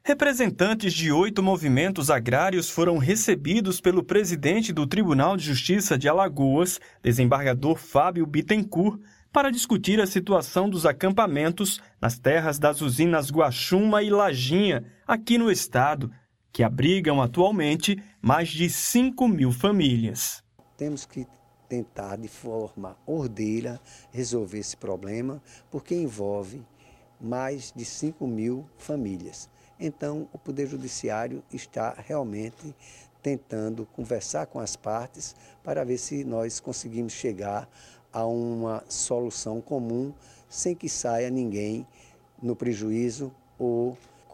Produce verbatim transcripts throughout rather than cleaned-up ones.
Representantes de oito movimentos agrários foram recebidos pelo presidente do Tribunal de Justiça de Alagoas, desembargador Fábio Bittencourt, para discutir a situação dos acampamentos nas terras das usinas Guaxuma e Lajinha, aqui no estado, que abrigam atualmente mais de cinco mil famílias. Temos que tentar, de forma ordeira, resolver esse problema, porque envolve mais de cinco mil famílias. Então, o Poder Judiciário está realmente tentando conversar com as partes para ver se nós conseguimos chegar a uma solução comum, sem que saia ninguém no prejuízo ou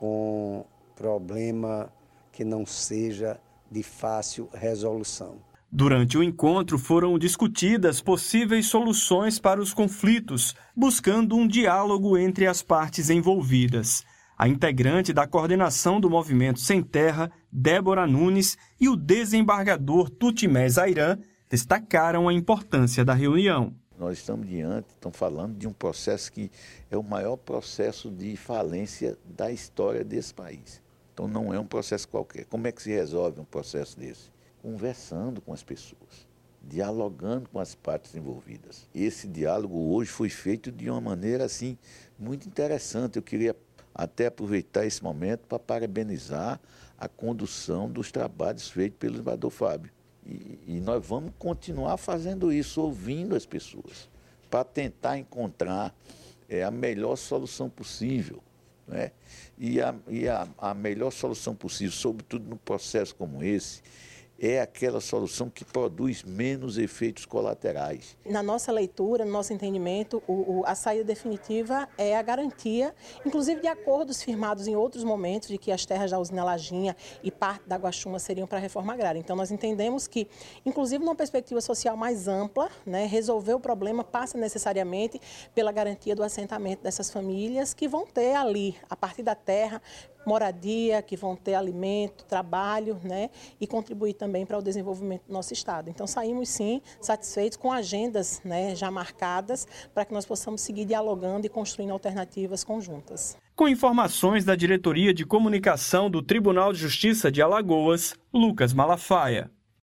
com problema que não seja de fácil resolução. Durante o encontro foram discutidas possíveis soluções para os conflitos, buscando um diálogo entre as partes envolvidas. A integrante da coordenação do Movimento Sem Terra, Débora Nunes, e o desembargador Tutimé Zairan destacaram a importância da reunião. Nós estamos diante, estamos falando de um processo que é o maior processo de falência da história desse país. Então não é um processo qualquer. Como é que se resolve um processo desse? Conversando com as pessoas, dialogando com as partes envolvidas. Esse diálogo hoje foi feito de uma maneira assim muito interessante. Eu queria até aproveitar esse momento para parabenizar a condução dos trabalhos feitos pelo desembargador Fábio. E, e nós vamos continuar fazendo isso, ouvindo as pessoas, para tentar encontrar é, a melhor solução possível. Né? E, a, e a, a melhor solução possível, sobretudo num processo como esse, é aquela solução que produz menos efeitos colaterais. Na nossa leitura, no nosso entendimento, o, o, a saída definitiva é a garantia, inclusive de acordos firmados em outros momentos, de que as terras da usina Lajinha e parte da Guaxuma seriam para a reforma agrária. Então nós entendemos que, inclusive numa perspectiva social mais ampla, né, resolver o problema passa necessariamente pela garantia do assentamento dessas famílias que vão ter ali, a partir da terra, moradia, que vão ter alimento, trabalho, né, e contribuir também para o desenvolvimento do nosso estado. Então saímos sim satisfeitos com agendas, né, já marcadas para que nós possamos seguir dialogando e construindo alternativas conjuntas. Com informações da Diretoria de Comunicação do Tribunal de Justiça de Alagoas, Lucas Malafaia.